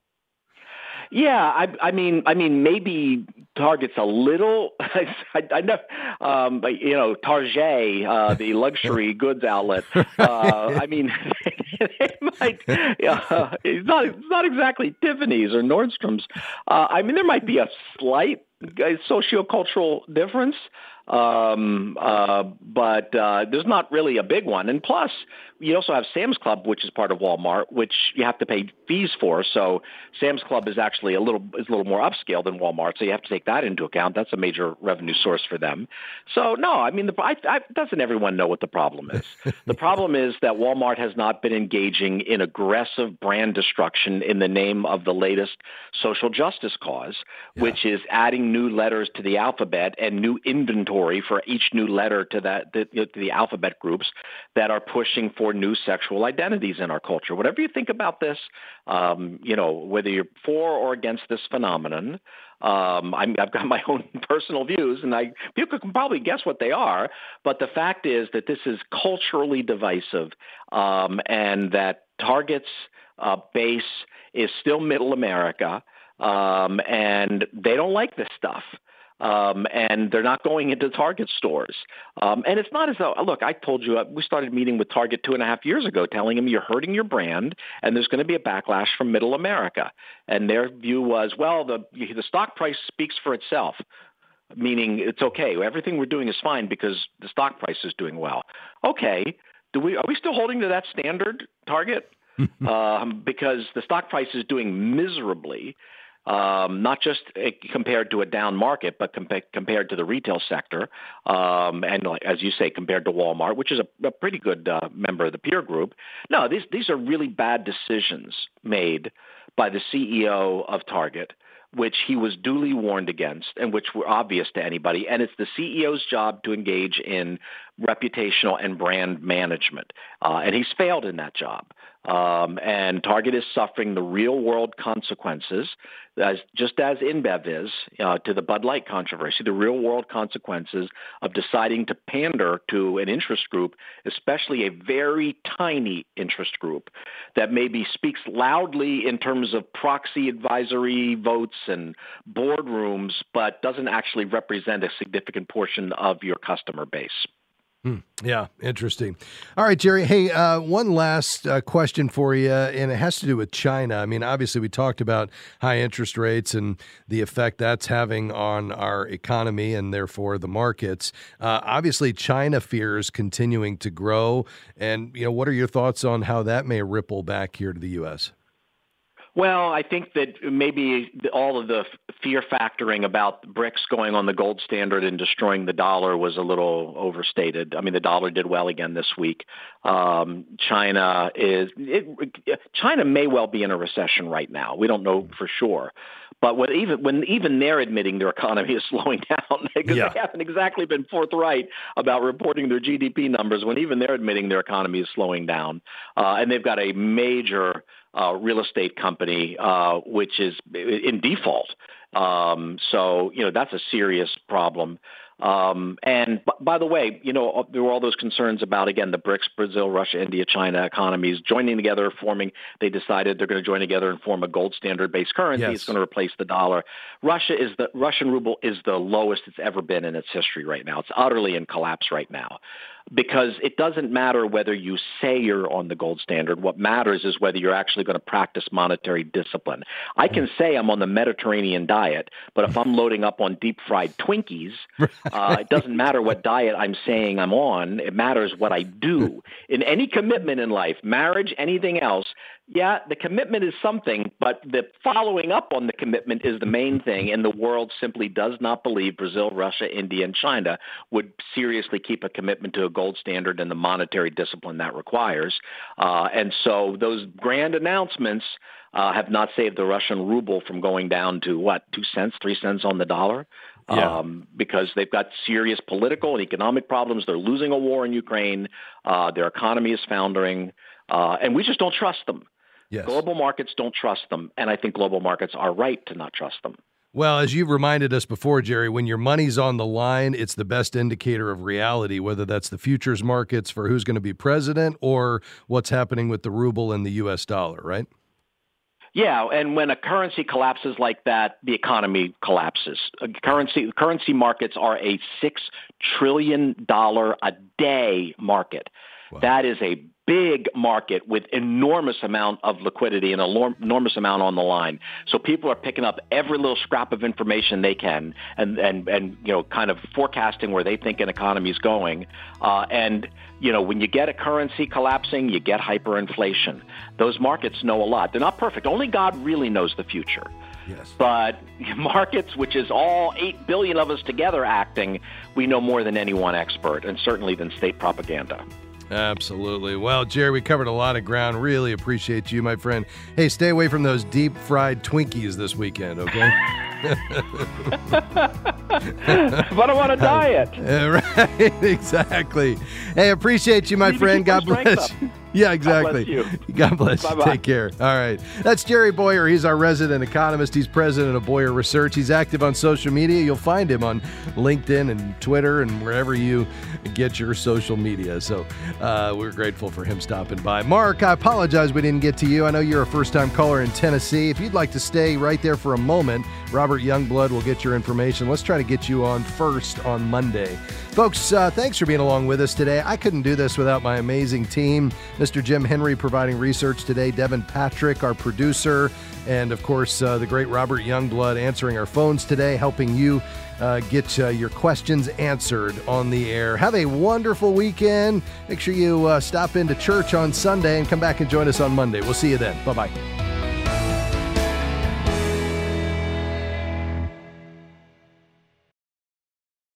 Yeah, I, I mean, I mean, maybe Target's a little. I, I know, um, but, you know, Target, uh, the luxury goods outlet. Uh, I mean, it might. Uh, it's not. It's not exactly Tiffany's or Nordstrom's. Uh, I mean, there might be a slight sociocultural difference. Um, uh, but, uh, there's not really a big one. And plus, you also have Sam's Club, which is part of Walmart, which you have to pay fees for. So Sam's Club is actually a little, is a little more upscale than Walmart. So you have to take that into account. That's a major revenue source for them. So no, I mean, the, I, I, doesn't everyone know what the problem is? The problem is that Walmart has not been engaging in aggressive brand destruction in the name of the latest social justice cause, yeah. which is adding new letters to the alphabet and new inventory for each new letter to that the, to the alphabet groups that are pushing for new sexual identities in our culture. Whatever you think about this, um, you know, whether you're for or against this phenomenon, um, I'm, I've got my own personal views, and I people can probably guess what they are. But the fact is that this is culturally divisive, um, and that Target's uh, base is still Middle America, um, and they don't like this stuff. Um, and they're not going into Target stores. Um, and it's not as though, look, I told you, uh, we started meeting with Target two and a half years ago, telling them you're hurting your brand and there's going to be a backlash from Middle America. And their view was, well, the the stock price speaks for itself, meaning it's okay. Everything we're doing is fine because the stock price is doing well. Okay. Do we, are we still holding to that standard, Target? um, because the stock price is doing miserably. um, not just uh, compared to a down market, but compa- compared to the retail sector, um, and like, as you say, compared to Walmart, which is a, a pretty good uh, member of the peer group. No, these these are really bad decisions made by the C E O of Target, which he was duly warned against and which were obvious to anybody. And it's the C E O's job to engage in reputational and brand management. Uh, and he's failed in that job. Um, and Target is suffering the real-world consequences, as just as InBev is, uh, to the Bud Light controversy, the real-world consequences of deciding to pander to an interest group, especially a very tiny interest group that maybe speaks loudly in terms of proxy advisory votes and boardrooms, but doesn't actually represent a significant portion of your customer base. Hmm. Yeah, interesting. All right, Jerry. Hey, uh, one last uh, question for you, and it has to do with China. I mean, obviously, we talked about high interest rates and the effect that's having on our economy and therefore the markets. Uh, obviously, China fears continuing to grow. And, you know, what are your thoughts on how that may ripple back here to the U S? Well, I think that maybe all of the fear factoring about BRICS going on the gold standard and destroying the dollar was a little overstated. I mean, the dollar did well again this week. Um, China is it, China may well be in a recession right now. We don't know for sure. But when even when even they're admitting their economy is slowing down because yeah. they haven't exactly been forthright about reporting their G D P numbers, when even they're admitting their economy is slowing down, uh, and they've got a major uh, real estate company uh, which is in default. Um, so you know that's a serious problem. Um, and b- by the way, you know, there were all those concerns about, again, the BRICS, Brazil, Russia, India, China economies joining together, forming, they decided they're going to join together and form a gold standard based currency. Yes. It's going to replace the dollar. Russia is the Russian ruble is the lowest it's ever been in its history right now. It's utterly in collapse right now. Because it doesn't matter whether you say you're on the gold standard. What matters is whether you're actually going to practice monetary discipline. I can say I'm on the Mediterranean diet, but if I'm loading up on deep-fried Twinkies, uh, it doesn't matter what diet I'm saying I'm on. It matters what I do. In any commitment in life, marriage, anything else, yeah, the commitment is something, but the following up on the commitment is the main thing, and the world simply does not believe Brazil, Russia, India, and China would seriously keep a commitment to a gold standard and the monetary discipline that requires. Uh, and so those grand announcements uh, have not saved the Russian ruble from going down to, what, two cents, three cents on the dollar? Yeah. Um, because they've got serious political and economic problems. They're losing a war in Ukraine. Uh, their economy is foundering, uh, and we just don't trust them. Yes. Global markets don't trust them, and I think global markets are right to not trust them. Well, as you've reminded us before, Jerry, when your money's on the line, it's the best indicator of reality, whether that's the futures markets for who's going to be president or what's happening with the ruble and the U S dollar, right? Yeah, and when a currency collapses like that, the economy collapses. Currency currency markets are a six trillion dollars a day market. Wow. That is a big market with enormous amount of liquidity and an enormous amount on the line. So people are picking up every little scrap of information they can and, and, and you know, kind of forecasting where they think an economy is going. Uh, and, you know, when you get a currency collapsing, you get hyperinflation. Those markets know a lot. They're not perfect. Only God really knows the future. Yes. But markets, which is all eight billion of us together acting, we know more than any one expert, and certainly than state propaganda. Absolutely. Well, Jerry, we covered a lot of ground. Really appreciate you, my friend. Hey, stay away from those deep-fried Twinkies this weekend, okay? But I'm on a diet. Uh, right, exactly. Hey, appreciate you, my you friend. God bless you. Yeah, exactly. God bless you. God bless. Bye-bye. Take care. All right. That's Jerry Bowyer. He's our resident economist. He's president of Bowyer Research. He's active on social media. You'll find him on LinkedIn and Twitter and wherever you get your social media. So uh, we're grateful for him stopping by. Mark, I apologize we didn't get to you. I know you're a first-time caller in Tennessee. If you'd like to stay right there for a moment, Robert Youngblood will get your information. Let's try to get you on first on Monday. Folks, uh, thanks for being along with us today. I couldn't do this without my amazing team. Mister Jim Henry providing research today, Devin Patrick, our producer, and of course, uh, the great Robert Youngblood answering our phones today, helping you uh, get uh, your questions answered on the air. Have a wonderful weekend. Make sure you uh, stop into church on Sunday and come back and join us on Monday. We'll see you then. Bye-bye.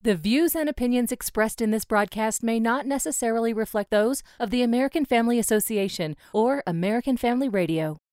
The views and opinions expressed in this broadcast may not necessarily reflect those of the American Family Association or American Family Radio.